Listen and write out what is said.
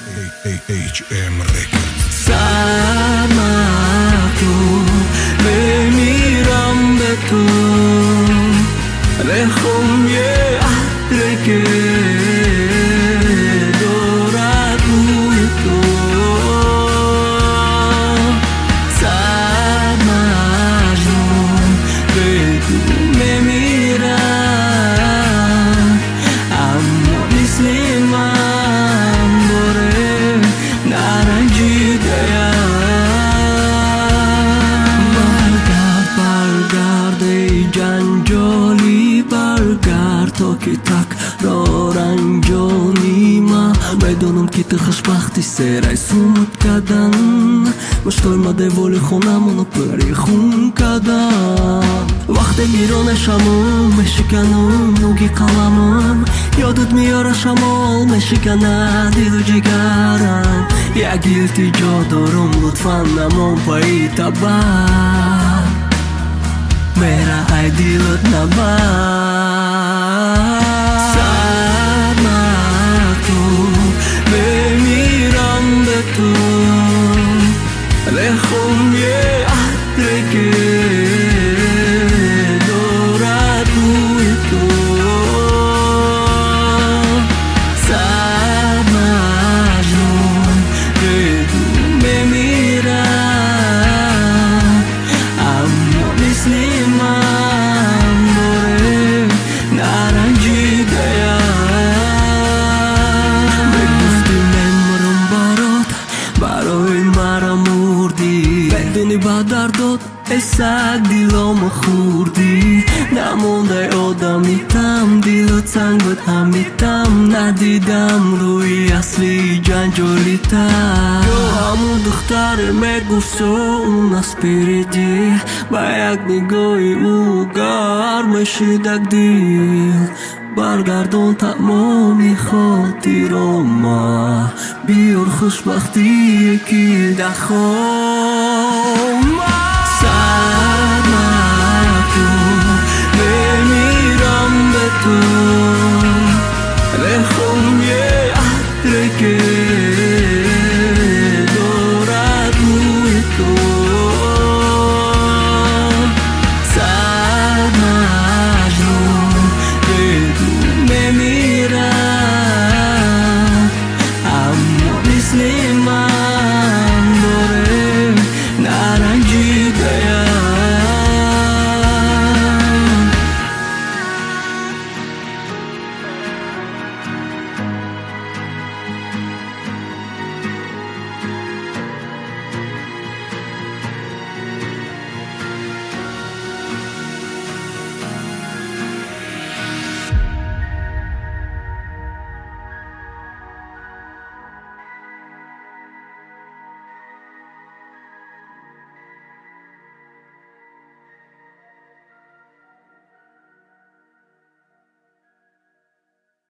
HM Records. سرمتو بمیرم به تو بخون یه عطر که دارد روی تو سر مجنون به تو بمیرم اما مثل من داره نرنجیده برگرد ای جنجالی برگرد تا که تکرار انجانی ما بدونم که تو خوشبختی سرای سومت کردن مشتای ما دولی خونمونو پری خون کردن وقتی میرونشمو میشکنم نوگی قلمم یادت میاره شمال میشکنه دیل و جگرم یک التجا دارم لطفا نمون پایی تبر میره ای دیلت نبر سرمتو بمیرم به تو بخون یه عطر که دارد روی تو سر مجنون به تو بمیرم اما مثل من داره نرنجیده بگفتی نمرم برای مرا مردی بدونی با دردات اسد دیلامو خوردی نمونده آدمیتم دیلت سنگ بود همیتم ندیدم روی اصلی جنجالیتم همون دختر میگفت اون اسپریدی با یک نگاهی او گرم شدک دیل برگردون تمامی خاطرام بیار خوشبختی یکی دخوام